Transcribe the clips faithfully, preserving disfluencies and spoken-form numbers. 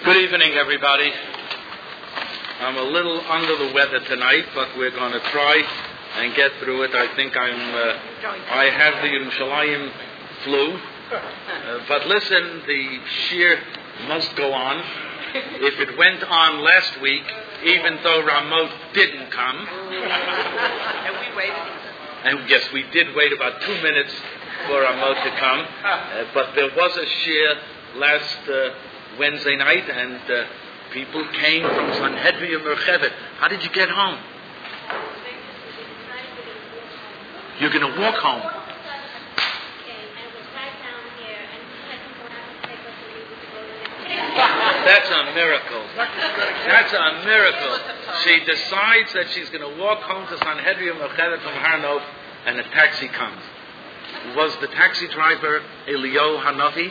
Good evening, everybody. I'm a little under the weather tonight, but we're going to try and get through it. I think I'm. Uh, I have the Yerushalayim flu, uh, but listen, the shir must go on. If it went on last week, even though Ramot didn't come, and we waited. And yes, we did wait about two minutes for Ramot to come, uh, but there was a shir last uh, Wednesday night, and uh, people came from Sanhedria Merchevet. How did you get home? You're going to walk home. That's a miracle. That's a miracle. She decides that she's going to walk home to Sanhedria Merchevet from Har Nof, and a taxi comes. Was the taxi driver Eliyahu Hanavi?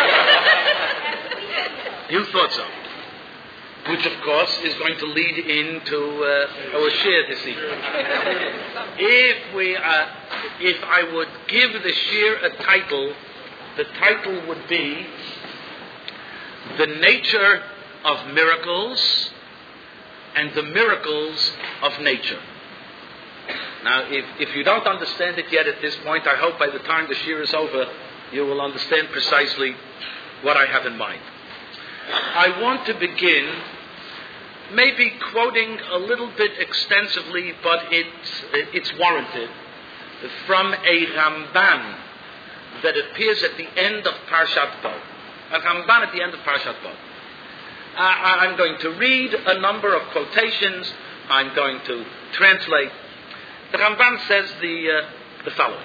You thought so. Which, of course, is going to lead into uh, our shir this evening. If we, uh, if I would give the shir a title, the title would be "The Nature of Miracles and the Miracles of Nature." Now, if, if you don't understand it yet at this point, I hope by the time the shir is over, you will understand precisely what I have in mind. I want to begin maybe quoting a little bit extensively, but it's, it's warranted, from a Ramban that appears at the end of Parshat Bo. A Ramban at the end of Parshat Bo. Uh, I'm going to read a number of quotations. I'm going to translate. The Ramban says the, uh, the following.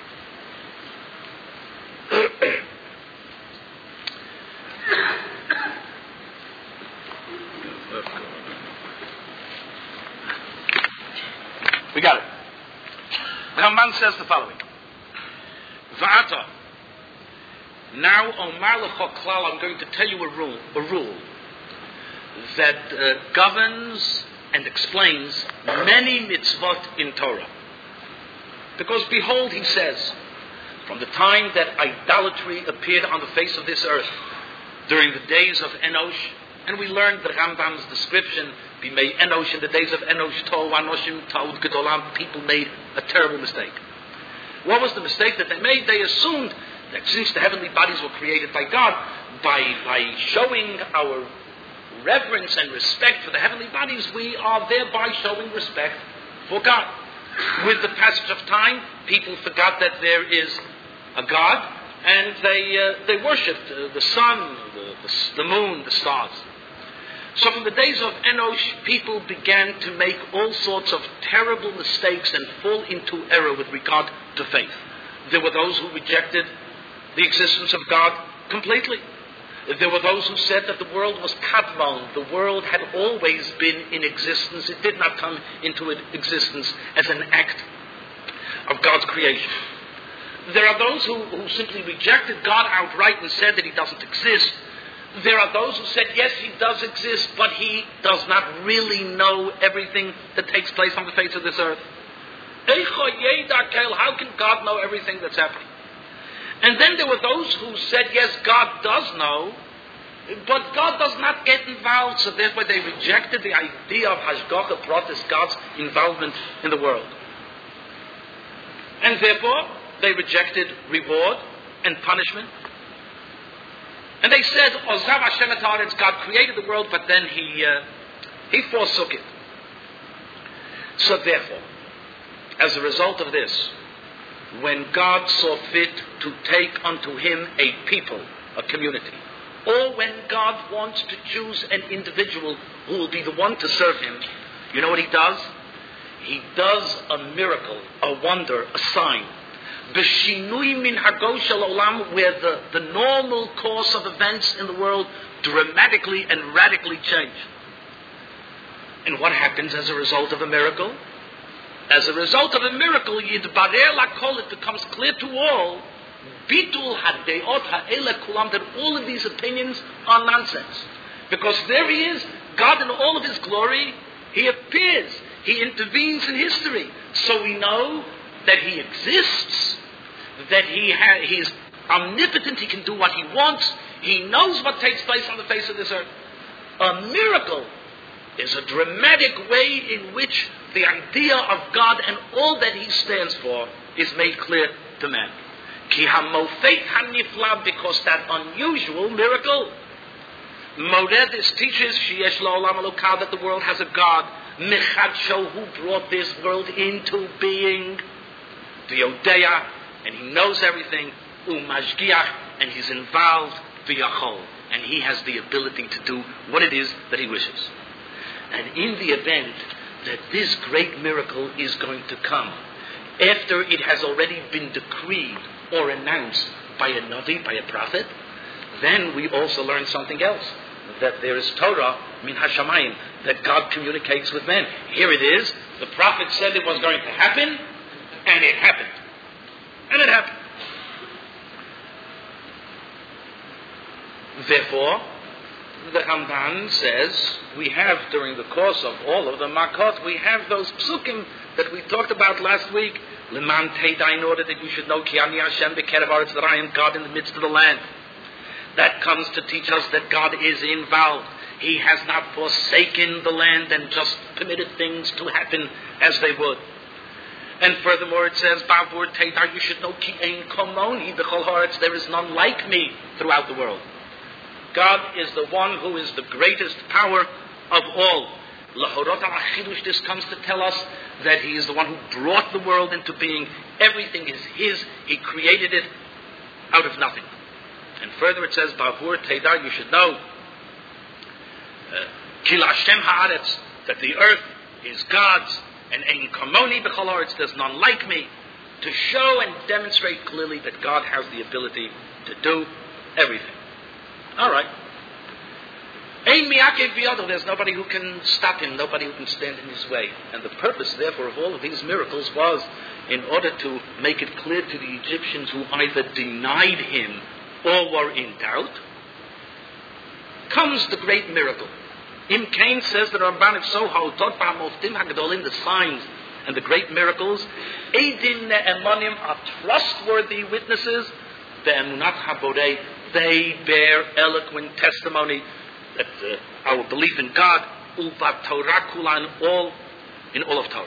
We got it. The Ramban says the following. Va'ata. Now, Omar L'cho Klal, I'm going to tell you a rule, a rule that uh, governs and explains many mitzvot in Torah. Because behold, he says, from the time that idolatry appeared on the face of this earth, during the days of Enosh, and we learned the Rambam's description, Bimei Enosh, in the days of Enosh, Tohu Anoshim, Ta'ud Gedolam, people made a terrible mistake. What was the mistake that they made? They assumed that since the heavenly bodies were created by God, by, by showing our reverence and respect for the heavenly bodies, we are thereby showing respect for God. With the passage of time, people forgot that there is a God, and they uh, they worshipped uh, the sun, the, the, the moon, the stars. So from the days of Enosh, people began to make all sorts of terrible mistakes and fall into error with regard to faith. There were those who rejected the existence of God completely. There were those who said that the world was kadmon. The world had always been in existence. It did not come into existence as an act of God's creation. There are those who, who simply rejected God outright and said that he doesn't exist. There are those who said, yes, he does exist, but he does not really know everything that takes place on the face of this earth. How can God know everything that's happening? And then there were those who said, yes, God does know, but God does not get involved, so therefore they rejected the idea of Hashgacha Pratis, God's involvement in the world. And therefore, they rejected reward and punishment. And they said, Ozav Hashem et haaretz, God created the world, but then he, uh, he forsook it. So therefore, as a result of this, when God saw fit to take unto him a people, a community, or when God wants to choose an individual who will be the one to serve him, you know what he does? He does a miracle, a wonder, a sign. B'shinui min hago shel olam, where the, the normal course of events in the world dramatically and radically change. And what happens as a result of a miracle? As a result of a miracle, yidbarer lakol, it becomes clear to all, bitul hadeot ha'ele kulam, that all of these opinions are nonsense. Because there he is, God in all of his glory, he appears, he intervenes in history. So we know that he exists, that he ha- he is omnipotent, he can do what he wants, he knows what takes place on the face of this earth. A miracle is a dramatic way in which the idea of God and all that He stands for is made clear to man. Ki hamofet hanifla, because that unusual miracle. Moredes teaches sheyesh la'olam elokah, that the world has a God. Mechadsho, who brought this world into being. V'yodea, and He knows everything. Umashgiach, and He's involved. V'yachol, and He has the ability to do what it is that He wishes. And in the event that this great miracle is going to come, after it has already been decreed or announced by a Navi, by a prophet, then we also learn something else. That there is Torah, min hashamayim, that God communicates with men. Here it is. The prophet said it was going to happen, and it happened. And it happened. Therefore, the Ramban says, we have, during the course of all of the Makot, we have those psukim that we talked about last week. Leman Teidai, in order that you should know, Ki ani Hashem b'kerev haaretz, that I am God in the midst of the land. That comes to teach us that God is involved. He has not forsaken the land and just permitted things to happen as they would. And furthermore, it says, Bavur Teidai, you should know, Ki ein komoni b'chol haaretz, there is none like me throughout the world. God is the one who is the greatest power of all. Lahorot al-Achidush, this comes to tell us that He is the one who brought the world into being. Everything is His. He created it out of nothing. And further it says, Bavur Teidar, you should know, Ki Hashem haaretz, that the earth is God's, and ein kamoni b'chol haaretz, there's none like me, to show and demonstrate clearly that God has the ability to do everything. All right. Ein mi'akev biyado, there's nobody who can stop Him, nobody who can stand in His way. And the purpose, therefore, of all of these miracles was in order to make it clear to the Egyptians who either denied Him or were in doubt, comes the great miracle. Im Kain says that Ramban is so ha'otot v'hamoftim ha'gedolim, the signs and the great miracles, eidim ne'emanim, are trustworthy witnesses, ve'emunat haborei, they bear eloquent testimony that uh, our belief in God, uvat Torah kula, in all, in all of Torah.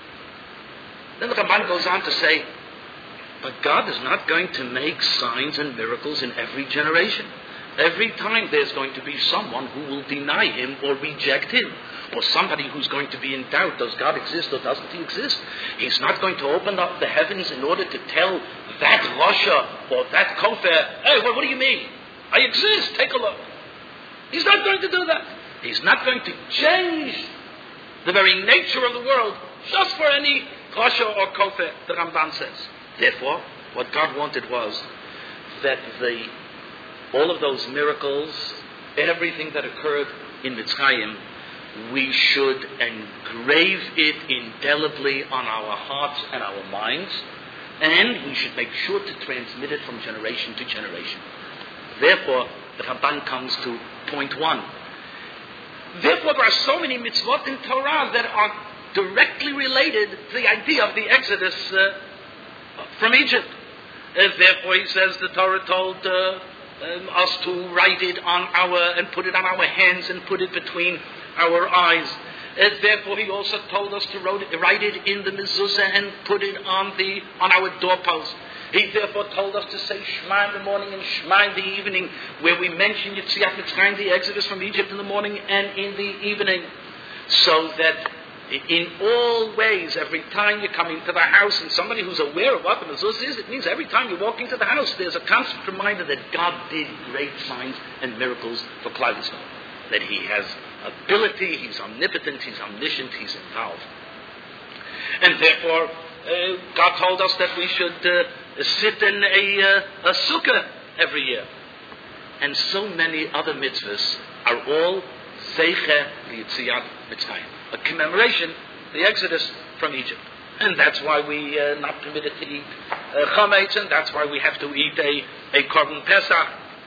Then the Ramban goes on to say, but God is not going to make signs and miracles in every generation. Every time there's going to be someone who will deny Him or reject Him, or somebody who's going to be in doubt, does God exist or doesn't He exist? He's not going to open up the heavens in order to tell that Rasha or that Kofer, hey, well, what do you mean? I exist, take a look. He's not going to do that. He's not going to change the very nature of the world just for any Rasha or Kofer, the Ramban says. Therefore, what God wanted was that the all of those miracles, everything that occurred in Mitzrayim, we should engrave it indelibly on our hearts and our minds, and we should make sure to transmit it from generation to generation. Therefore, the Ramban comes to point one. Therefore, there are so many mitzvot in Torah that are directly related to the idea of the Exodus uh, from Egypt. Uh, therefore, he says the Torah told uh, um, us to write it on our, and put it on our hands and put it between our eyes. Uh, therefore, he also told us to write it in the mezuzah and put it on the on our doorpost. He therefore told us to say Shema in the morning and Shema in the evening, where we mention Yetziat Mitzrayim, the Exodus from Egypt, in the morning and in the evening, so that in all ways, every time you come into the house and somebody who's aware of what the mezuzah is, it means every time you walk into the house, there's a constant reminder that God did great signs and miracles for Klal Yisrael. That He has ability, He's omnipotent, He's omniscient, He's involved. And therefore, uh, God told us that we should uh, sit in a, uh, a sukkah every year. And so many other mitzvahs are all Zeicher Yetziat Mitzrayim, a commemoration, the Exodus from Egypt. And that's why we are uh, not permitted to eat uh, chametz, and that's why we have to eat a, a korban pesach.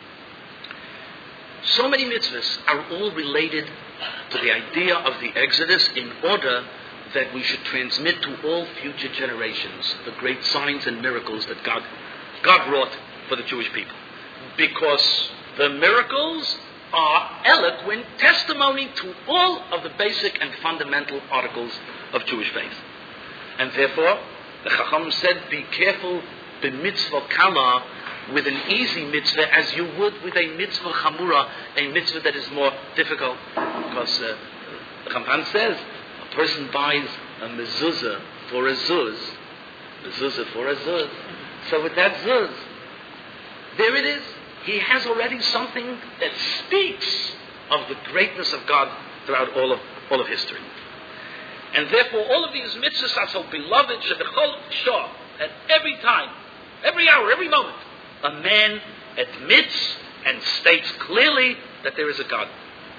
So many mitzvahs are all related to the idea of the Exodus in order that we should transmit to all future generations the great signs and miracles that God, God wrought for the Jewish people. Because the miracles are eloquent testimony to all of the basic and fundamental articles of Jewish faith. And therefore, the Chacham said, be careful b'mitzvah kala, with an easy mitzvah, as you would with a mitzvah chamura, a mitzvah that is more difficult. Because uh, the Ramban says, a person buys a mezuzah for a zuz, mezuzah for a zuz. So with that zuz, there it is. He has already something that speaks of the greatness of God throughout all of all of history. And therefore, all of these mitzvahs are so beloved, shebechol shah, at every time, every hour, every moment, a man admits and states clearly that there is a God.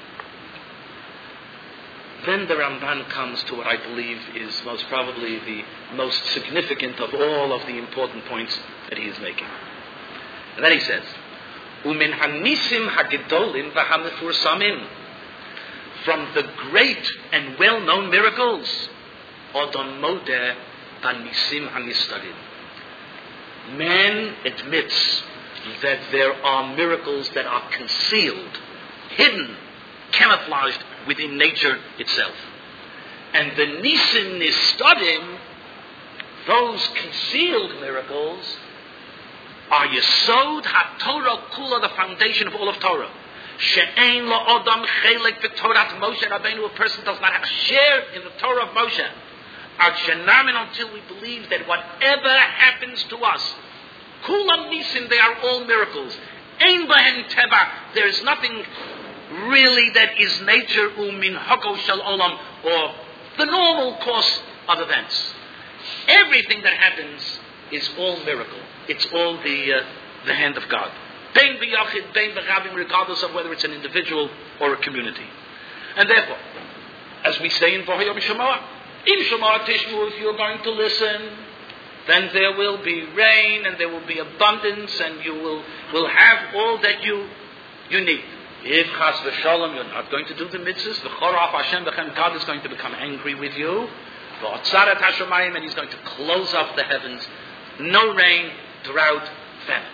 Then the Ramban comes to what I believe is most probably the most significant of all of the important points that he is making. And then he says, Umin hanisim hagedolim v'hamefursamim, from the great and well-known miracles, Odon modeh v'nisim hanistarim. Man admits that there are miracles that are concealed, hidden, camouflaged within nature itself. And the nisim nistarim, those concealed miracles, are Yesod HaTorah Kula, the foundation of all of Torah. She'ein la'odam chelek v'Torah Moshe Rabbeinu, a person does not have a share in the Torah of Moshe. Ad shenamin, until we believe that whatever happens to us, Kulam Nisim, they are all miracles. Ein bahem teva, there is nothing really that is nature, umin hako shel olam, or the normal course of events. Everything that happens is all miracle. It's all the uh, the hand of God. Bein b'yachid, bein b'chavim, regardless of whether it's an individual or a community. And therefore, as we say in V'hoyom Shema, im Shema tishmu, if you're going to listen, then there will be rain and there will be abundance, and you will will have all that you you need. If chas v'shalom, you're not going to do the mitzvahs, v'chorach Hashem b'chem, God is going to become angry with you. V'otzarat hashamayim, and He's going to close up the heavens. No rain, drought, famine.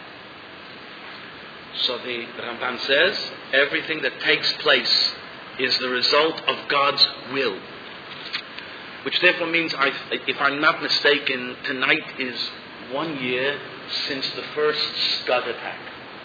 So the Ramban says, everything that takes place is the result of God's will. Which therefore means, I, if I'm not mistaken, tonight is one year since the first Scud attack.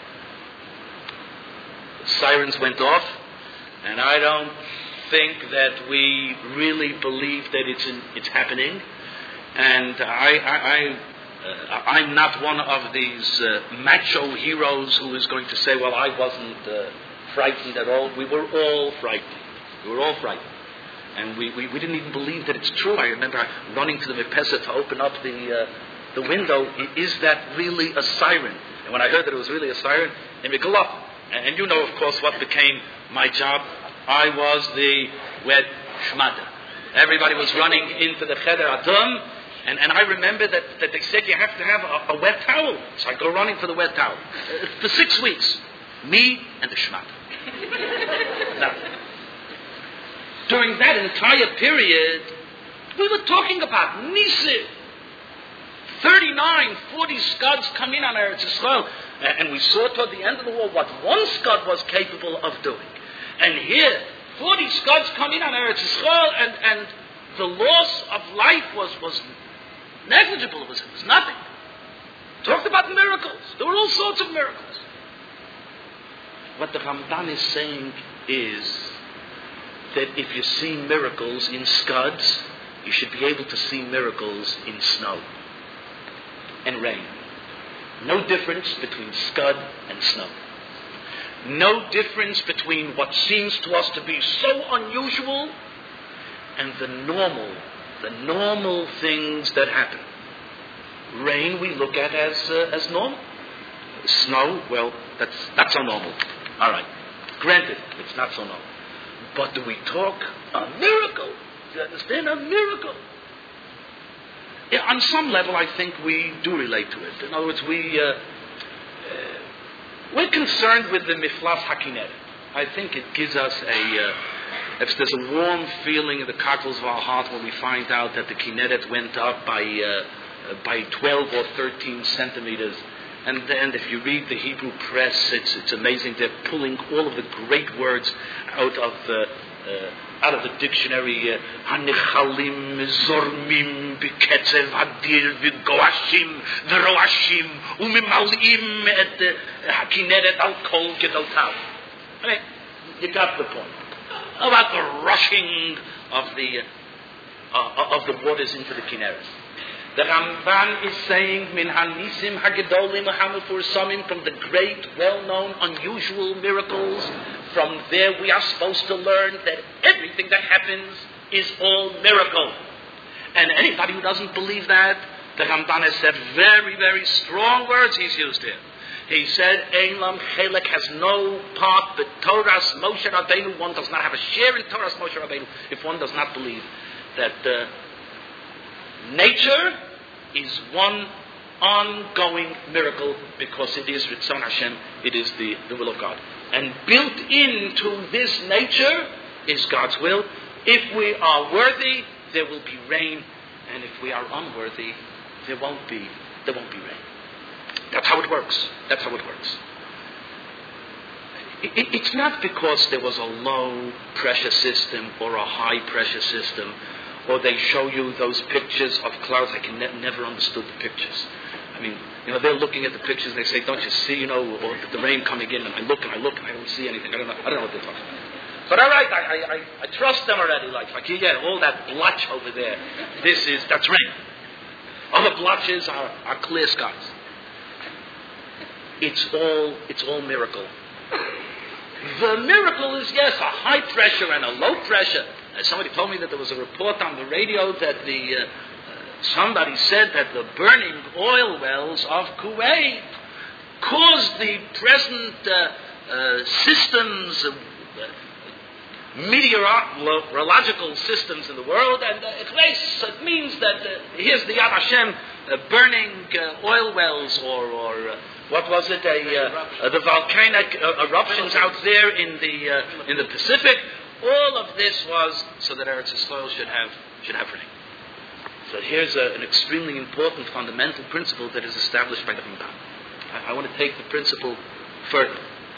The sirens went off, and I don't think that we really believe that it's in, it's happening. And I, I, I uh, I'm not one of these uh, macho heroes who is going to say, well, I wasn't uh, frightened at all. We were all frightened. We were all frightened. And we, we, we didn't even believe that it's true. I remember running to the Mepesa to open up the uh, the window. Is that really a siren? And when I heard that it was really a siren, and we go up. And, and you know, of course, what became my job. I was the wet shmata. Everybody was running into the cheder adum. And, and I remember that, that they said you have to have a, a wet towel. So I go running for the wet towel. Uh, for six weeks. Me and the shmata. Now, during that entire period, we were talking about Nisim. thirty-nine, forty scuds come in on Eretz Yisrael. And we saw toward the end of the war what one scud was capable of doing. And here, forty scuds come in on Eretz Yisrael, and, and the loss of life was, was negligible. It was, it was nothing. Talked about miracles. There were all sorts of miracles. What the Ramban is saying is that if you see miracles in scuds, you should be able to see miracles in snow and rain. No difference between scud and snow. No difference between what seems to us to be so unusual and the normal, the normal things that happen. Rain we look at as uh, as normal. Snow, well, that's not so normal. All right, granted, it's not so normal. But do we talk a miracle? Do you understand? A miracle. Yeah, on some level, I think we do relate to it. In other words, we, uh, uh, we're concerned with the Miflas HaKineret. I think it gives us a, uh, if there's a warm feeling in the cockles of our heart when we find out that the Kinneret went up by, uh, by twelve or thirteen centimeters, And then if you read the Hebrew press, it's it's amazing. They're pulling all of the great words out of the uh, out of the dictionary. Hanichalim, Zormim, Biketzev, Hadir, Vigoashim, Veroashim, Umimalim, et Hakineret al Kol Gedaltav. I mean, you got the point about the rushing of the uh, of the waters into the Kinneret. The Ramban is saying, Min Hanisim Hagedolim Hamufursamim, from the great, well-known, unusual miracles. From there we are supposed to learn that everything that happens is all miracle. And anybody who doesn't believe that, the Ramban has said very, very strong words he's used here. He said, Ein Lam Chelek has no part, but Torah's Moshe Rabbeinu, one does not have a share in Torah's Moshe Rabbeinu if one does not believe that uh, nature is one ongoing miracle, because it is Ritzon Hashem, it is the, the will of God. And built into this nature is God's will. If we are worthy, there will be rain, and if we are unworthy, there won't be there won't be rain. That's how it works. That's how it works. It, it, it's not because there was a low pressure system or a high pressure system, or they show you those pictures of clouds. I can ne- never understood the pictures. I mean, you know, they're looking at the pictures and they say, "Don't you see, you know, or the rain coming in?" And I look and I look and I don't see anything. I don't know. I don't know what they're talking about. But all right, I, I, I, I trust them already. Like, like, yeah, all that blotch over there. This is that's rain. Other blotches are, are clear skies. It's all it's all miracle. The miracle is, yes, a high pressure and a low pressure. Uh, somebody told me that there was a report on the radio that the uh, somebody said that the burning oil wells of Kuwait caused the present uh, uh, systems, uh, meteorological systems in the world, and uh, it, makes, it means that uh, here's the Yad Hashem uh, burning uh, oil wells, or, or uh, what was it, a, uh, uh, the volcanic uh, eruptions out there in the uh, in the Pacific. All of this was so that Eretz Yisrael should have should have rain. So here's a, an extremely important fundamental principle that is established by the Ramban. I, I want to take the principle further.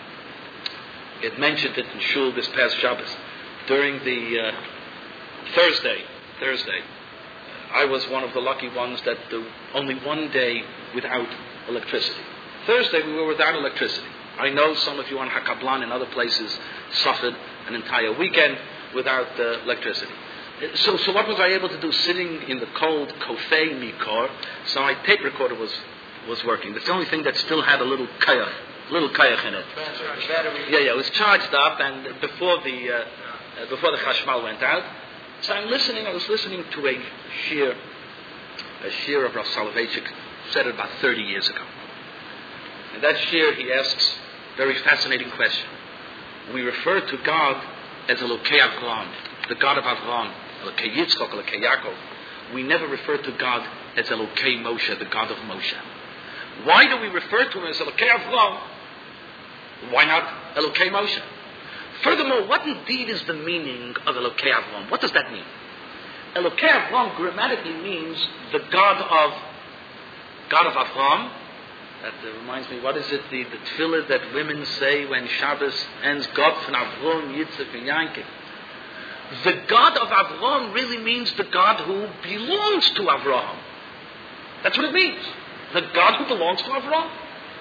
It mentioned it in Shul this past Shabbos. During the uh, Thursday, Thursday, uh, I was one of the lucky ones that the only one day without electricity. Thursday we were without electricity. I know some of you on Hakablan and other places suffered an entire weekend without uh, electricity. So, so what was I able to do? Sitting in the cold Kofei Mikor, so my tape recorder was was working. That's the only thing that still had a little kayach, little kayach in it. Yeah, yeah, it was charged up, and before the uh, uh, before the chashmal went out. So I'm listening. I was listening to a shir, a shir of Rav Soloveitchik, said it about thirty years ago. In that shir, he asks a very fascinating question. We refer to God as Elokei Avraham, the God of Avraham, Elokei Yitzchak, Elokei Yaakov. We never refer to God as Elokei Moshe, the God of Moshe. Why do we refer to him as Elokei Avraham? Why not Elokei Moshe? Furthermore, what indeed is the meaning of Elokei Avraham? What does that mean? Elokei Avraham grammatically means the God of God of Avraham. That uh, reminds me, what is it, the, the tefillah that women say when Shabbos ends, God von Avraham, Yitzchak, and Yankov. The God of Avraham really means the God who belongs to Avraham. That's what it means. The God who belongs to Avraham.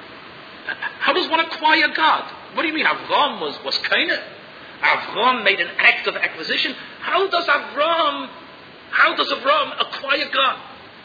How does one acquire God? What do you mean? Avraham was, was Kainah. Avraham made an act of acquisition. How does Avraham, how does Avraham acquire God?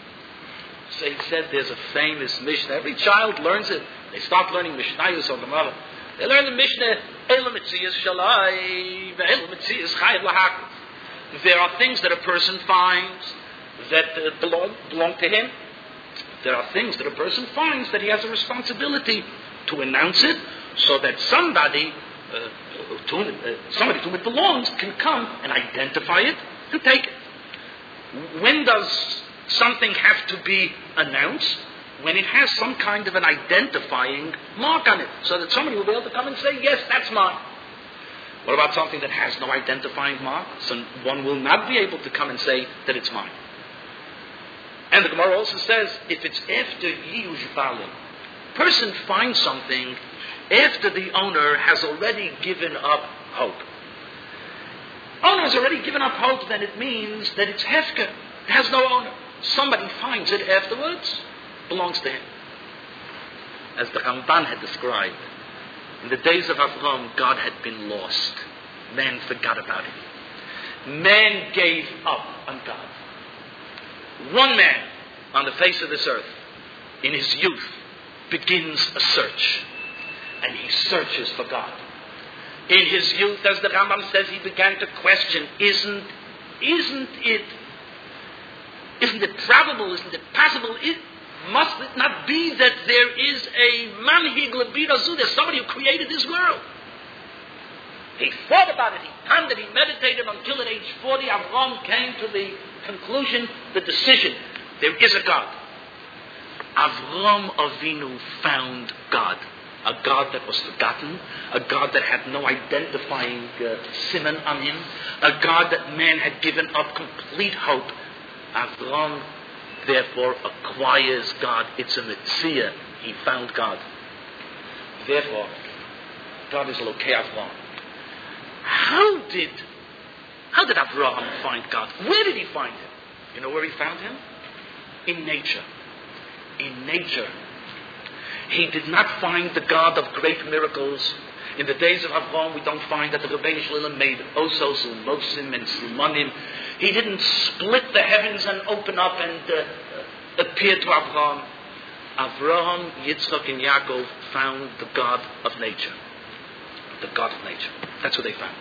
So he said there's a famous Mishnah. Every child learns it. They start learning Mishnayos on the mother. They learn the Mishnah, Elam Etzias Shalai, Elam Etzias Chayav Lahakov. There are things that a person finds that uh, belong, belong to him. There are things that a person finds that he has a responsibility to announce it, so that somebody, uh, to, uh, somebody to whom it belongs can come and identify it and take it. When does something have to be announced? When it has some kind of an identifying mark on it, so that somebody will be able to come and say, yes, that's mine. What about something that has no identifying mark? So one will not be able to come and say that it's mine. And the Gemara also says, if it's after Yiyush Balim, person finds something after the owner has already given up hope. Owner has already given up hope, then it means that it's hefker. It has no owner. Somebody finds it afterwards, belongs to him. As the Ramban had described, in the days of Avram, God had been lost. Man forgot about him. Man gave up on God. One man on the face of this earth, in his youth, begins a search. And he searches for God. In his youth, as the Rambam says, he began to question, isn't, isn't it, isn't it probable, isn't it possible, it, must it not be that there is a manhig lebirazu, there's somebody who created this world? He thought about it, he pondered, he meditated until at age forty, Avram came to the conclusion, the decision, there is a God. Avram Avinu found God. A God that was forgotten, a God that had no identifying uh, siman on him, a God that man had given up complete hope. Avram, therefore, acquires God. It's a mitzvah. He found God. Therefore, God is Elokei Avram. How did, how did Avram find God? Where did he find him? You know where he found him? In nature. In nature. He did not find the God of great miracles. In the days of Avram, we don't find that the Rebbeinu Shalom made Osos and Mosim and Simanim. He didn't split the heavens and open up and uh, appear to Avram. Avraham, Yitzchak, and Yaakov found the God of nature. The God of nature. That's what they found.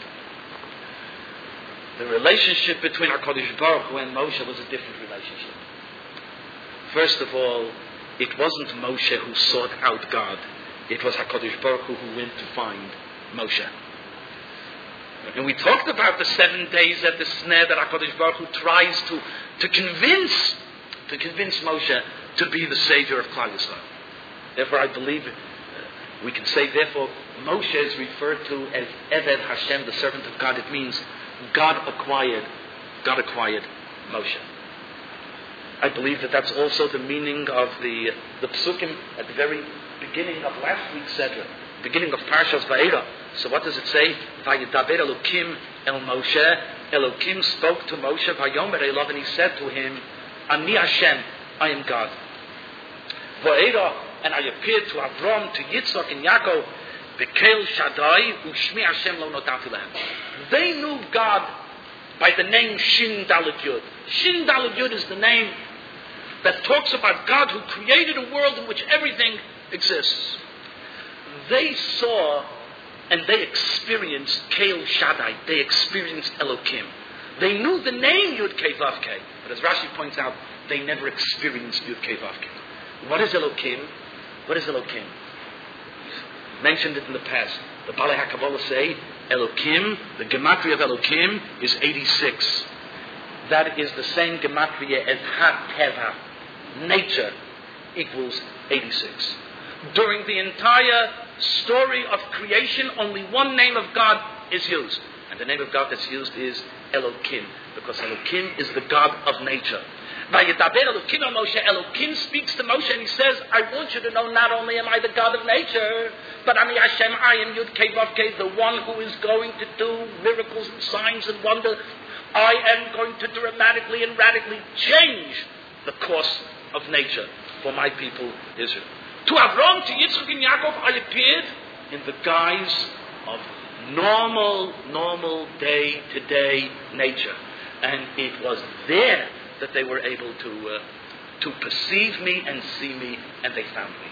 The relationship between HaKadosh Baruch Hu and Moshe was a different relationship. First of all, it wasn't Moshe who sought out God. It was HaKadosh Baruch Hu who went to find Moshe. And we talked about the seven days at the snare that HaKadosh Baruch Hu tries to, to convince, to convince Moshe to be the savior of Klal Yisrael. Therefore, I believe uh, we can say, therefore, Moshe is referred to as Eved Hashem, the servant of God. It means God acquired, God acquired Moshe. I believe that that's also the meaning of the the psukim at the very beginning of last week's Sedra, beginning of Parshas Va'era. So what does it say? Vayidaber Elokim el Moshe. Elokim spoke to Moshe, Vayomer Elov, and he said to him, Ani Hashem, I am God. Va'era, and I appeared to Avram, to Yitzchak and Yaakov, Bekel Shaddai, Ushmi Hashem lo notati lehem. They knew God by the name Shin Dalet Yud. Shin Dalet Yud is the name that talks about God who created a world in which everything exists. They saw and they experienced Keil Shaddai. They experienced Elokim. They knew the name Yud Kei Vav Kei, but as Rashi points out, they never experienced Yud Kei Vav Kei. What is Elokim? What is Elokim? We've mentioned it in the past. The Balei HaKabbalah say Elokim, the gematria of Elokim is eighty-six. That is the same gematria as Ha-Teva. Nature equals eighty-six. During the entire story of creation, only one name of God is used. And the name of God that's used is Elokim, because Elokim is the God of nature. Vayidaber Elokim el Moshe. Elokim speaks to Moshe and he says, I want you to know not only am I the God of nature, but Ani Hashem, I am Yud Kei Vav Kei, the one who is going to do miracles and signs and wonders. I am going to dramatically and radically change the course of nature for my people Israel. To Avram, to Yitzchak and Yaakov, I appeared in the guise of normal, normal day-to-day nature. And it was there that they were able to uh, to perceive me and see me, and they found me.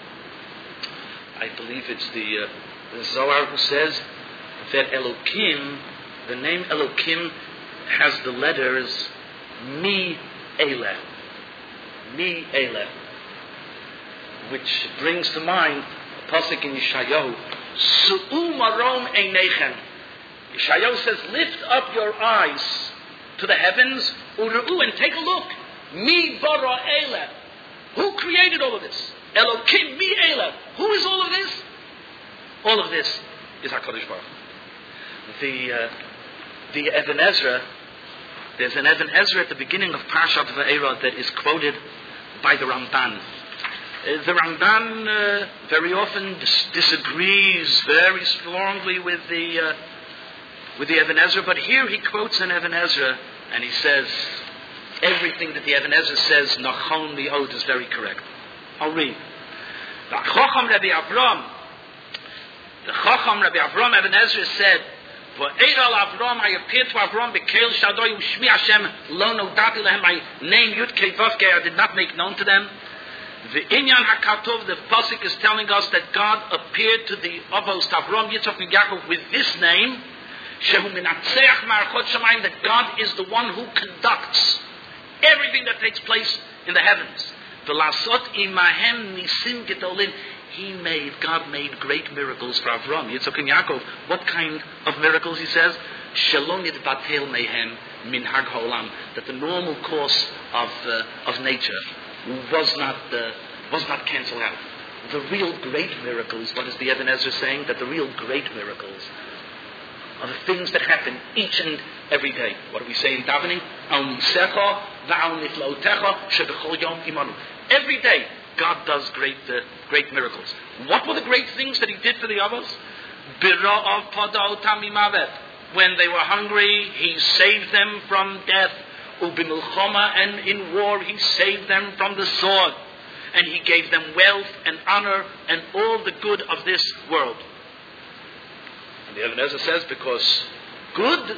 I believe it's the, uh, the Zohar who says that Elokim, the name Elokim, has the letters Mi Eleh. Mi Eleh. Which brings to mind a pasuk in Yeshayahu, Su'u marom einechem. Yeshayahu says, lift up your eyes to the heavens, Uru'u, and take a look. Mi bara Eleh. Who created all of this? Elokim Mi Eleh. Who is all of this? All of this is HaKadosh Baruch Hu. The, uh, the Eben Ezra, there's an Eben Ezra at the beginning of Parshat Va'era that is quoted by the Ramban. Uh, the Ramban uh, very often dis- disagrees very strongly with the uh, with the Even Ezra, but here he quotes an Even Ezra and he says everything that the Even Ezra says, Nachon Mi'od, is very correct. I'll read. The Chacham Rabbi Avram, the Chacham Rabbi Avram Even Ezra said, "V'eral Avram, I appeared to Avram b'keil Shaddai u'shmi Hashem lo nodati lehem. My name Yud Kei Vav Kei I did not make known to them." The Inyan HaKatov, the pasuk is telling us that God appeared to the Avos, to Avram, Yitzchak, and Yaakov with this name, Shehu Minatzeach Ma'archot Shamayim, that God is the one who conducts everything that takes place in the heavens. V'lasot imahem nisim gedolim. He made, God made great miracles for Avram, Yitzchak, and Yaakov. What kind of miracles, he says? Shalom yitbatel mehem min hag ha'olam. That the normal course of uh, of nature was not uh, was not cancelled out. The real great miracles, what is the Even Ezra saying? That the real great miracles are the things that happen each and every day. What do we say in davening? Every day, God does great uh, great miracles. What were the great things that He did for the others? When they were hungry, He saved them from death. Ubimilchoma, and in war He saved them from the sword, and He gave them wealth and honor and all the good of this world. And the Even Ezra says, because good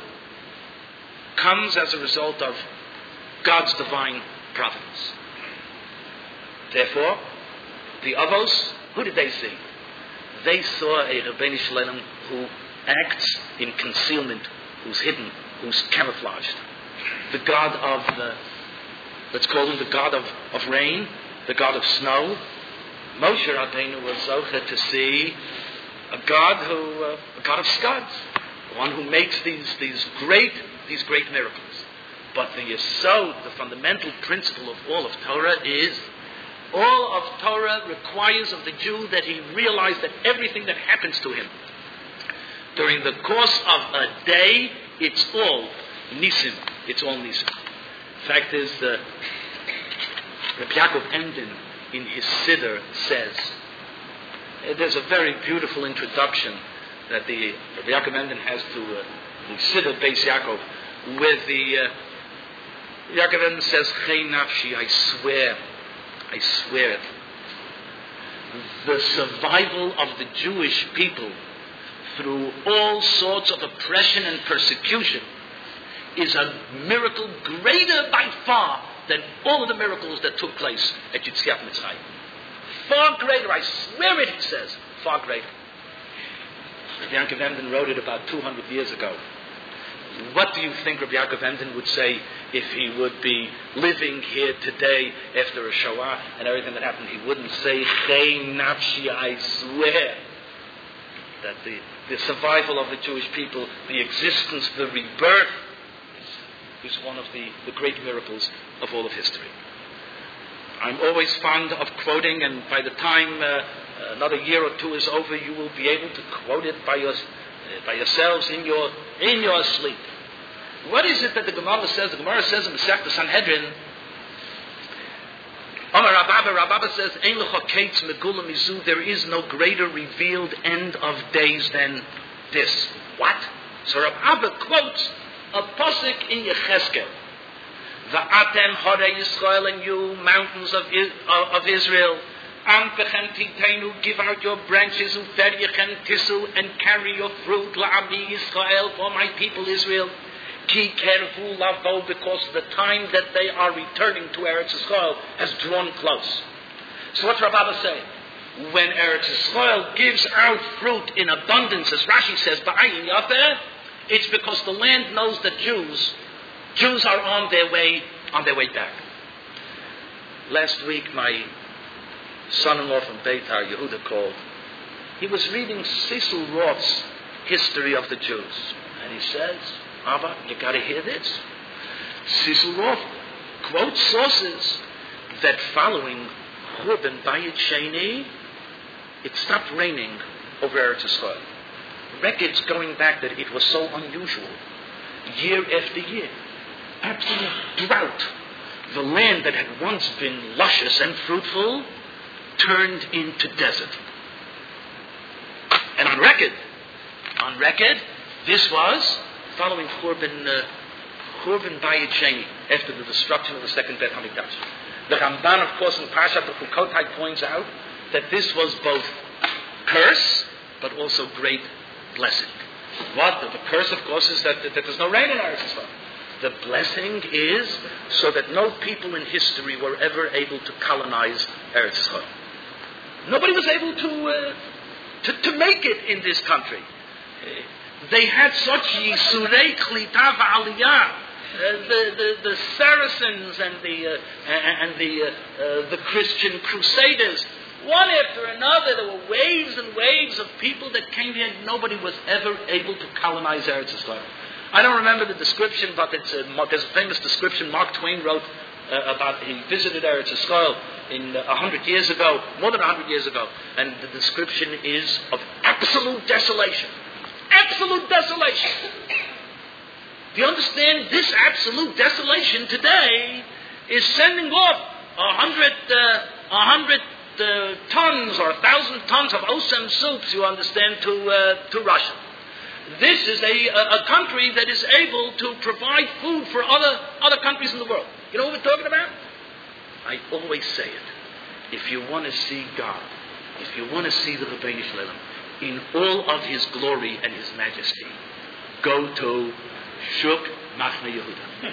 comes as a result of God's divine providence. Therefore, the Avos, who did they see? They saw a Rebbeinu Shalom who acts in concealment, who's hidden, who's camouflaged. The God of, the, let's call him the God of, of rain, the God of snow. Moshe Rabbeinu was zocher to see a God who, uh, a God of scuds, one who makes these these great these great miracles. But the yesod, the fundamental principle of all of Torah is, all of Torah requires of the Jew that he realize that everything that happens to him during the course of a day, it's all nisim. It's all nisim. Fact is, uh, Rabbi Yaakov Emden in his Siddur says, uh, there's a very beautiful introduction that the Rabbi Yaakov Emden has to uh, the Siddur Beis Yaakov, with the uh, Yaakov Emden says, Chei nafshi, I swear, I swear it, the survival of the Jewish people through all sorts of oppression and persecution is a miracle greater by far than all of the miracles that took place at Yetziat Mitzrayim. Far greater, I swear it, he says, far greater. Rabbi Yaakov Emden wrote it about two hundred years ago. What do you think Rabbi Yaakov Emden would say if he would be living here today after a Shoah and everything that happened? He wouldn't say, Chei nafshi, I swear, that the, the survival of the Jewish people, the existence, the rebirth, is one of the, the great miracles of all of history. I'm always fond of quoting, and by the time uh, another year or two is over, you will be able to quote it by, your, uh, by yourselves in your in your sleep. What is it that the Gemara says? The Gemara says in the Masechta Sanhedrin, Amar Rababa, Rababa says, Ein lecha kates megula mizu, there is no greater revealed end of days than this. What? So Rababa quotes a pasuk in Yecheskel. Va'atem Horei Yisrael, and you mountains of, of Israel, Anpechem titenu, give out your branches, Uferyechem tisu, and carry your fruit, La'ami Yisrael, for my people Israel. Ki kervu lavo, because the time that they are returning to Eretz Yisrael has drawn close. So what's Rababa saying? When Eretz Yisrael gives out fruit in abundance, as Rashi says, Ba'ayin Yafeh, it's because the land knows that Jews, Jews are on their way, on their way back. Last week, my son-in-law from Beitar, Yehuda, called. He was reading Cecil Roth's History of the Jews, and he says, Abba, you got to hear this. Cecil Roth quotes sources that following Churban Bayit Sheni, it stopped raining over Eretz Yisrael. Records going back that it was so unusual, year after year, absolute drought. The land that had once been luscious and fruitful turned into desert. And on record, on record, this was following Churban, uh, Churban Bayit Sheni, after the destruction of the second Beit HaMikdash. The Ramban, of course, in Parshat Bechukotai points out that this was both curse, but also great blessing. What? The, the curse, of course, is that, that, that there's no rain in Eretz Yisrael. The blessing is so that no people in history were ever able to colonize Eretz Yisrael. Nobody was able to, uh, to, to make it in this country. Uh, they had such yisurei klita v'aliyah. Uh, the, the, the Saracens and the uh, and the uh, uh, the Christian Crusaders, one after another, there were waves and waves of people that came here. Nobody was ever able to colonize Eretz Yisrael. I don't remember the description, but it's a, there's a famous description Mark Twain wrote uh, about he visited Eretz Yisrael in a uh, hundred years ago, more than a hundred years ago, and the description is of absolute desolation, absolute desolation. Do you understand? This absolute desolation today is sending off a hundred, uh, a hundred uh, tons or a thousand tons of Osem soups. You understand to uh, to Russia. This is a, a country that is able to provide food for other other countries in the world. You know what we're talking about? I always say it. If you want to see God, if you want to see the Rebbeinu Shalom in all of His glory and His majesty, go to Shuk Machne Yehuda.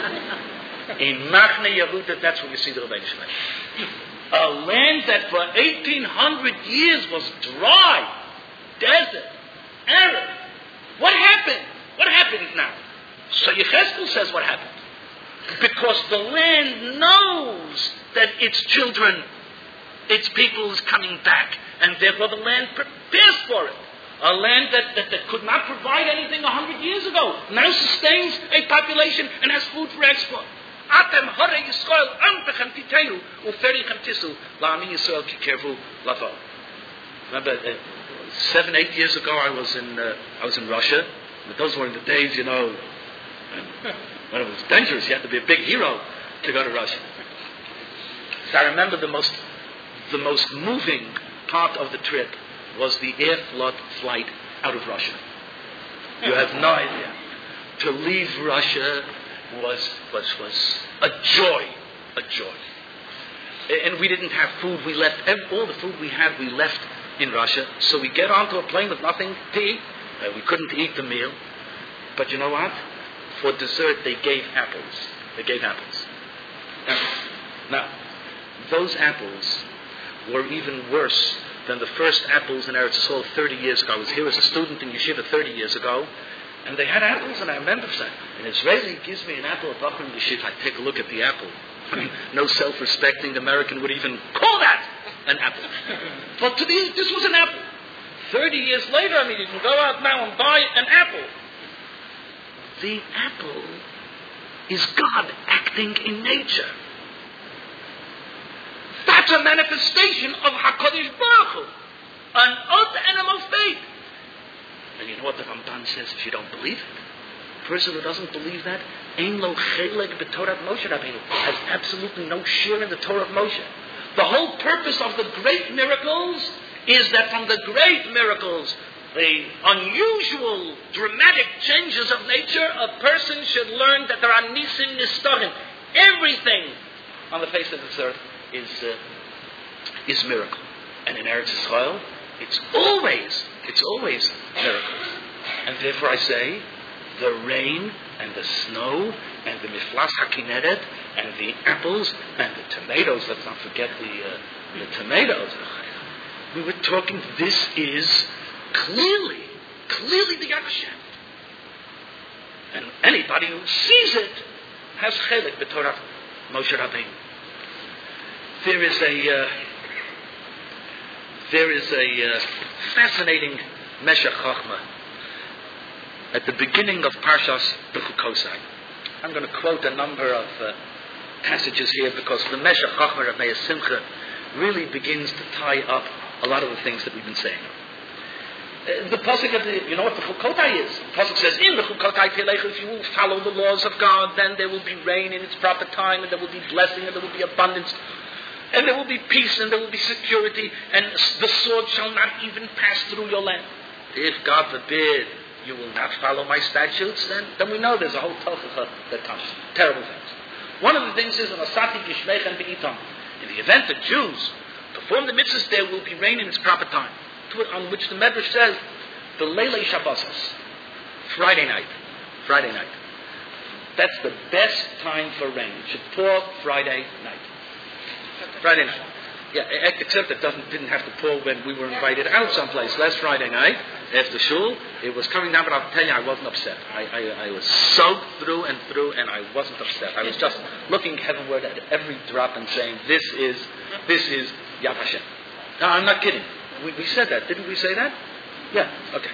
In Machne Yehuda, that's where you see the Rebbeinu Shalom. A land that for eighteen hundred years was dry, desert, arid. What happened? What happened now? So Yechezkel says what happened. Because the land knows that its children, its people is coming back, and therefore the land prepares for it. A land that, that, that could not provide anything a hundred years ago now sustains a population and has food for export. Atem hore Yisrael antechem titenu uferichem tisu la'ami Yisrael kikervu lavo. Remember, uh, seven, eight years ago, I was in uh, I was in Russia. But those were the days, you know, when it was dangerous. You had to be a big hero to go to Russia. So I remember the most the most moving part of the trip was the air flood flight out of Russia. You have no idea. To leave Russia was was was a joy, a joy. And we didn't have food. We left all the food we had. We left in Russia. So we get onto a plane with nothing to eat. Uh, we couldn't eat the meal. But you know what? For dessert, they gave apples. They gave apples. Apples. Now, those apples were even worse than the first apples in Eretz Yisrael thirty years ago. I was here as a student in Yeshiva thirty years ago, and they had apples, and I remember saying, an Israeli gives me an apple at Bachman Yeshiva, I take a look at the apple. No self-respecting American would even call that an apple. But to these, this was an apple. Thirty years later, I mean, you can go out now and buy an apple. The apple is God acting in nature. That's a manifestation of HaKadosh Baruch Hu, an oath animal faith. And you know what the Ramban says if you don't believe it? A person who doesn't believe that, Ein lo chelek b'Torah Moshe Rabbeinu, has absolutely no share in the Torah of Moshe. The whole purpose of the great miracles is that from the great miracles, the unusual, dramatic changes of nature, a person should learn that there are nisim nistarim. Everything on the face of this earth is uh, is miracle. And in Eretz Yisrael, it's always, it's always miracles. And therefore I say, the rain and the snow and the miflas hakineret and the apples and the tomatoes, let's not forget the, uh, the tomatoes. We were talking, this is clearly, clearly the Yad Hashem. And anybody who sees it has chelik b'Torah Moshe Rabbeinu. There is a uh, there is a uh, fascinating Meshech Chochmah at the beginning of Parshas Bechukosai. I'm going to quote a number of uh, passages here because the Meshech Chochmah of Meir Simcha really begins to tie up a lot of the things that we've been saying. Uh, the pasuk of the, you know what the Chukotai is? The pasuk says, in the Chukotai Telecha, if you will follow the laws of God, then there will be rain in its proper time, and there will be blessing, and there will be abundance. And there will be peace and there will be security, and the sword shall not even pass through your land. If, God forbid, you will not follow my statutes, then, then we know there's a whole tochacha that comes. Terrible things. One of the things is, in the event that Jews perform the mitzvahs, there will be rain in its proper time. On which the Medrash says, the Leilei Shabbos, Friday night. Friday night. That's the best time for rain. It should pour Friday night. Friday night. Yeah, except it doesn't didn't have to pour when we were invited out someplace. Last Friday night, after shul, it was coming down, but I'll tell you, I wasn't upset. I, I, I was soaked through and through, and I wasn't upset. I was just looking heavenward at every drop and saying, this is, this is Yad Hashem. No, I'm not kidding. We, we said that. Didn't we say that? Yeah, okay.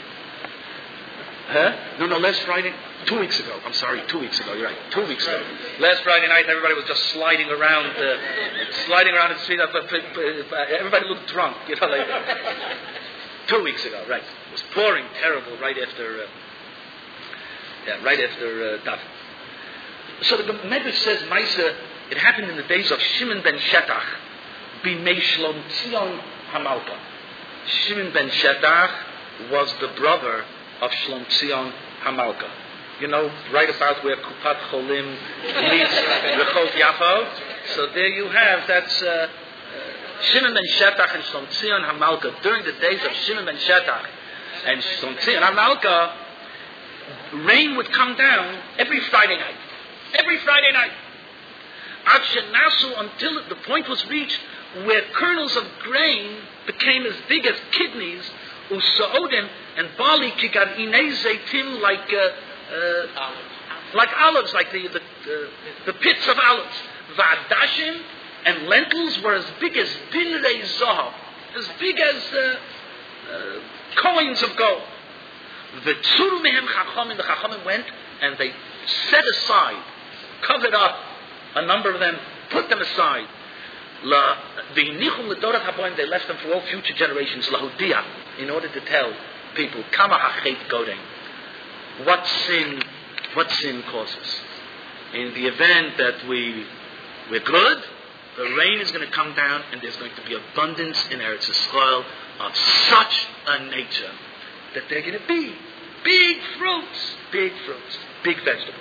Huh? No, no, last Friday, two weeks ago. I'm sorry, two weeks ago. You're right, two weeks ago. Last Friday night, everybody was just sliding around, uh, sliding around the street. Everybody looked drunk, you know. Like, two weeks ago, right? It was pouring terrible right after, uh, yeah, right after uh, Daven. So the Medrash says, Maisa, it happened in the days of Shimon ben Shetach, b'mei Shlom Tzion Hamalka. Shimon ben Shetach was the brother of Shlom Tzion Hamalka. You know, right about where Kupat Cholim meets Rehov Yafo. So there you have, that's uh, uh, Shimon ben Shetach and Shlom Tzion Hamalka. During the days of Shimon ben Shetach and Shlom Tzion Hamalka, rain would come down every Friday night. Every Friday night. Ad shenasu, until the point was reached where kernels of grain became as big as kidneys, usaodim, and barley kigar inei like uh, uh, like olives, like the the, uh, the pits of olives. Va'adashim and lentils were as big as dinrei zahav, as big as uh, uh, coins of gold. The tzuru mehem chachamim, the chachamim went and they set aside, covered up a number of them, put them aside. La the nichum ledorat haboim, they left them for all future generations. Lahudia, in order to tell people, kama hachet godem, what sin, what sin causes. In the event that we we're good, the rain is going to come down, and there's going to be abundance in Eretz Yisrael of such a nature that they're going to be big fruits, big fruits, big vegetables.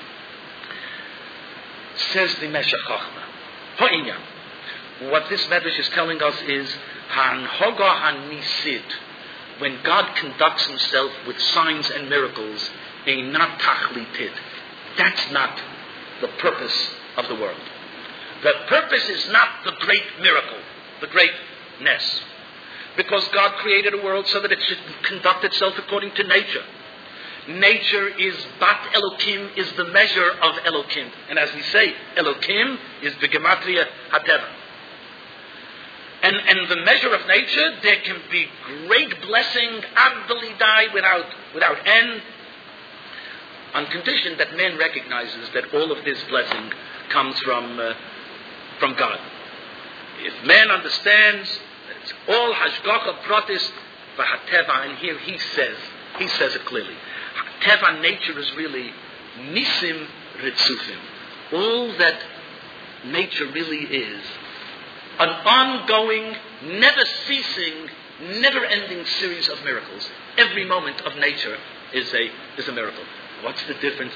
Says the Meshech Chochmah, Ha'inyan. What this Medrash is telling us is Hanhoga Hanisid. When God conducts himself with signs and miracles, Einat Tachlitit. That's not the purpose of the world. The purpose is not the great miracle, the greatness. Because God created a world so that it should conduct itself according to nature. Nature is Bat Elokim, is the measure of Elokim. And as we say, Elokim is the Gematria Hateva. And, and the measure of nature, there can be great blessing, Abdalidai, without, without end, on condition that man recognizes that all of this blessing comes from, uh, from God. If man understands that it's all Hashgacha Pratis V'Hateva, and here he says, he says it clearly, Teva, nature, is really Nisim Ritzufim. All that nature really is, an ongoing, never-ceasing, never-ending series of miracles. Every moment of nature is a is a miracle. What's the difference?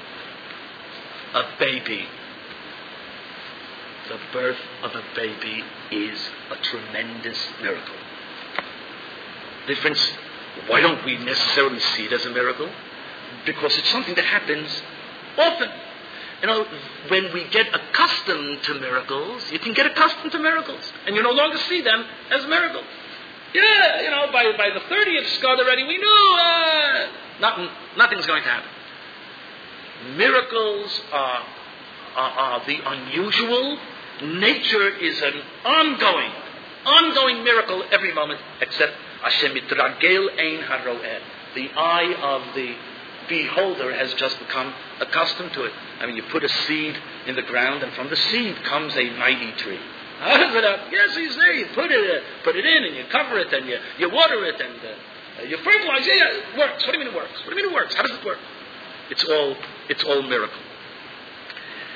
A baby. The birth of a baby is a tremendous miracle. Difference, why don't we necessarily see it as a miracle? Because it's something that happens often. You know, when we get accustomed to miracles, you can get accustomed to miracles, and you no longer see them as miracles. Yeah, you know, by by the thirtieth Scud already, we know uh, nothing, nothing's going to happen. Miracles are, are, are the unusual. Nature is an ongoing, ongoing miracle every moment, except Hashem mitragel ein haroeh. The eye of the beholder has just become accustomed to it. I mean, you put a seed in the ground, and from the seed comes a mighty tree. How does it up? Yes, you see, you put it, uh, put it in, and you cover it, and you, you water it, and uh, you fertilize it. Yeah, it works. What do you mean it works? What do you mean it works? How does it work? It's all, it's all miracle.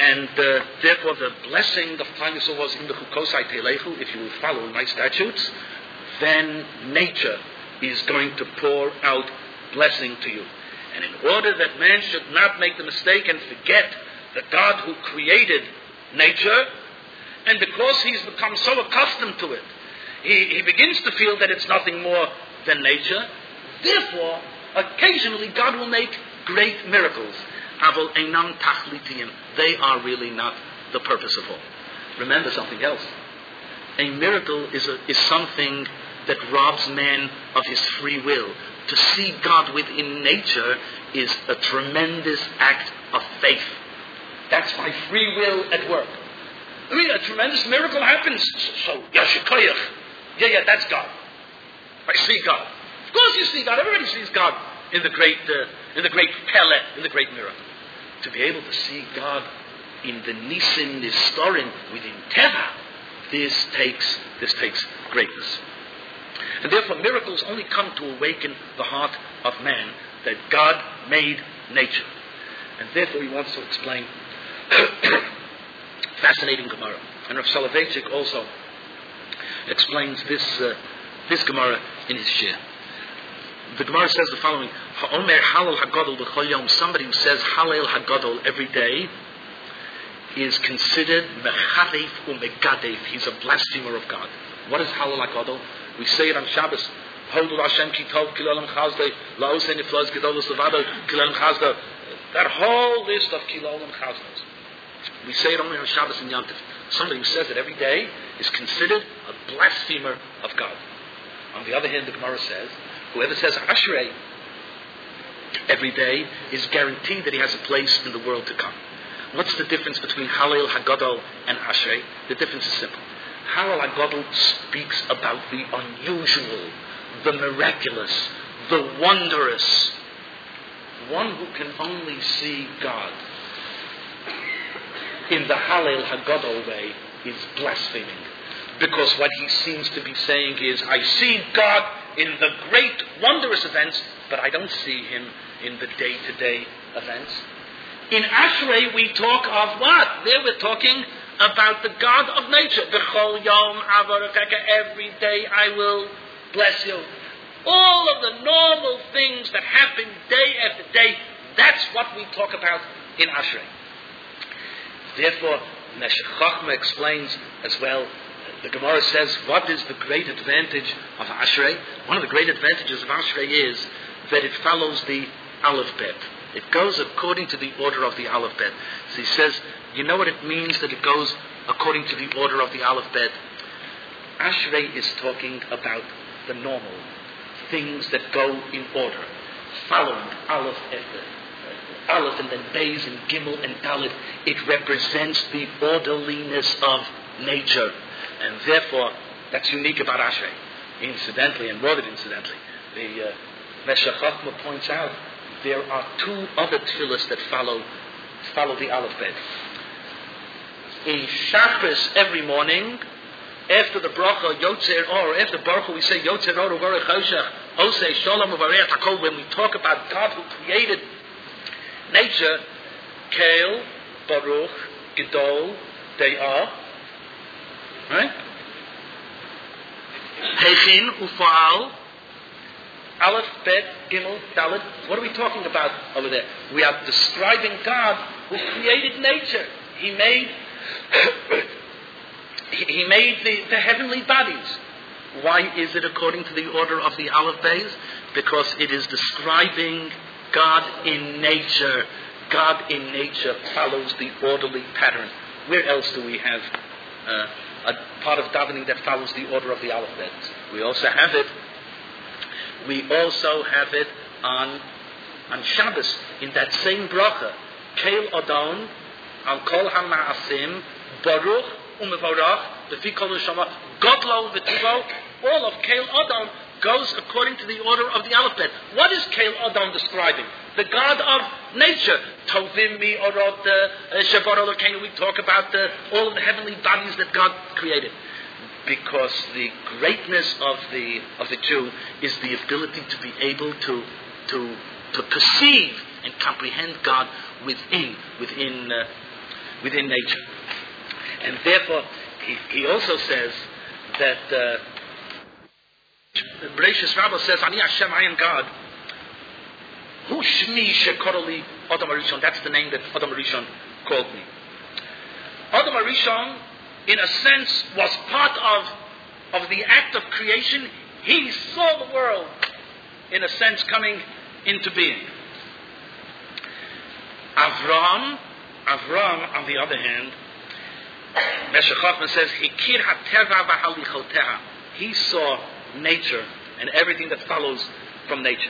And uh, therefore the blessing of Klal Yisrael was in the Chukosai Teilechu, if you will follow my statutes, then nature is going to pour out blessing to you. And in order that man should not make the mistake and forget the God who created nature, and because he's become so accustomed to it, he, he begins to feel that it's nothing more than nature. Therefore, occasionally God will make great miracles. Aval einam tachlitiyim. They are really not the purpose of all. Remember something else. A miracle is, a, is something that robs man of his free will. To see God within nature is a tremendous act of faith. That's my free will at work. I mean, a tremendous miracle happens. So, Yashikoyach. Yeah, yeah, that's God. I see God. Of course you see God. Everybody sees God in the great, uh, in the great Pele, in the great miracle. To be able to see God in the Nisim Nistorim within Teva, this takes, this takes greatness. And therefore miracles only come to awaken the heart of man that God made nature. And therefore he wants to explain fascinating Gemara. And Rav Soloveitchik also explains this uh, this Gemara in his shir. The Gemara says the following: Ha'omer Halal Hagadol b'chol yom. Somebody who says Halal Hagadol every day is considered mecharef u'megadef. He's a blasphemer of God. What is Halal Hagadol? We say it on Shabbos. Hodul Hashem kitov kilolam chazdei laosen ifloz gedolos levado kilolam chazdei. That whole list of kilolam chazdei. We say it only on Shabbos and Yom Tov. Somebody who says it every day is considered a blasphemer of God. On the other hand, the Gemara says, whoever says Ashrei every day is guaranteed that he has a place in the world to come. What's the difference between Halal Hagadol and Ashrei? The difference is simple. Halal Hagadol speaks about the unusual, the miraculous, the wondrous. One who can only see God in the Halal Hagadol way is blaspheming. Because what he seems to be saying is, I see God in the great wondrous events, but I don't see him in the day-to-day events. In Ashrei we talk of what? There we're talking about the God of nature. B'chol yom avaracheka, every day I will bless you. All of the normal things that happen day after day, that's what we talk about in Ashrei. Therefore, Meshech Chochmah explains as well, the Gemara says, what is the great advantage of Ashrei? One of the great advantages of Ashrei is that it follows the Aleph Bet. It goes according to the order of the Aleph Bet. So he says, you know what it means that it goes according to the order of the Aleph Bet? Ashrei is talking about the normal things that go in order, following Aleph after Aleph and then Beis and Gimel and Dalet. It represents the orderliness of nature, and therefore that's unique about Ashrei. Incidentally, and more than incidentally, the uh, Meshech Chochmah points out there are two other tefillos that follow follow the Aleph Bet. In Shabbos every morning, after the bracha Yotzer Or, after Baruch Hu, we say Yotzer Or Uvarech Hoshech Osei Shalom Uvarech Hakol. When we talk about God who created nature, Kael, Baruch, Gedol, they are, right? Hechin, Ufa'al, Aleph, Bet, Gimel, Dalet. What are we talking about over there? We are describing God who created nature. He made He made the, the heavenly bodies. Why is it according to the order of the Aleph Beis? Because it is describing God in nature. God in nature follows the orderly pattern. Where else do we have uh, a part of davening that follows the order of the Aleph Beis? We also have it. We also have it on on Shabbos in that same bracha. Keil Adon al Kol HaMa'asim Baruch Umevarach B'fi Kol Neshama Godlo V'Tivo. All of Keil Adon goes according to the order of the Aleph Bet. What is Keil Adon describing? The God of nature. Tovim Mi Orot Shavar Elokeinu. We talk about the, all of the heavenly bodies that God created. Because the greatness of the of the Jew is the ability to be able to to to perceive and comprehend God within within uh, within nature. And therefore, he, he also says that uh, Bereshis Rabbah says, Ani Hashem, I am God. Hu Shmi Shekoroli Adam Arishon. That's the name that Adam Arishon called me. Adam Arishon, in a sense, was part of, of the act of creation. He saw the world, in a sense, coming into being. Avram, Avram, on the other hand, Meshech Chochmah says, Hikir hateva v'halichoteha. He saw nature and everything that follows from nature.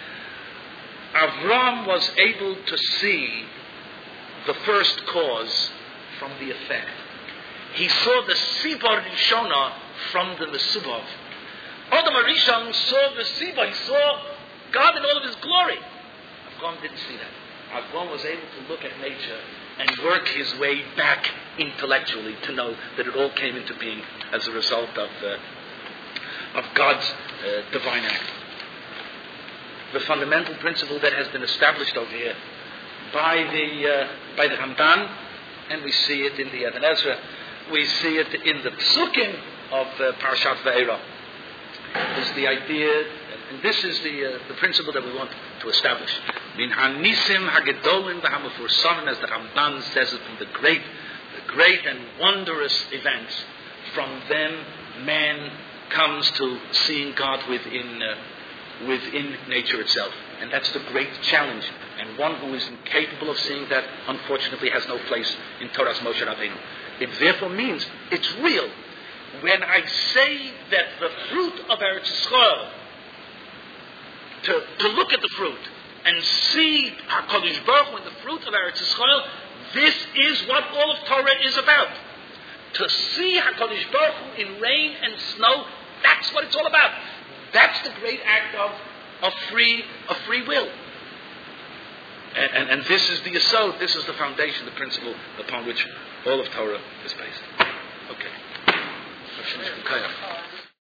Avram was able to see the first cause from the effect. He saw the Sibor Rishona from the Mesubov. Adam Arishon saw the Sibor. He saw God in all of His glory. Avram didn't see that. Avram was able to look at nature and work his way back intellectually to know that it all came into being as a result of uh, of God's uh, divine act. The fundamental principle that has been established over here by the uh, by the Ramban, and we see it in the Eben Ezra, we see it in the Psukim of uh, Parashat Ve'era, is the idea, and this is the uh, the principle that we want to establish. Min hanisim hagedolim v'hamufursanim, as the Ramban says it, from the great, the great and wondrous events. From them, man comes to seeing God within uh, within nature itself, and that's the great challenge. And one who is incapable of seeing that, unfortunately, has no place in Torah's Moshe Rabbeinu. It therefore means it's real. When I say that the fruit of Eretz Yisrael, to to look at the fruit and see HaKadosh Baruch Hu in the fruit of Eretz Yisrael, this is what all of Torah is about. To see HaKadosh Baruch Hu in rain and snow, that's what it's all about. That's the great act of, of free of free will. And, and, and this is the yesod, this is the foundation, the principle upon which all of Torah is based. Okay.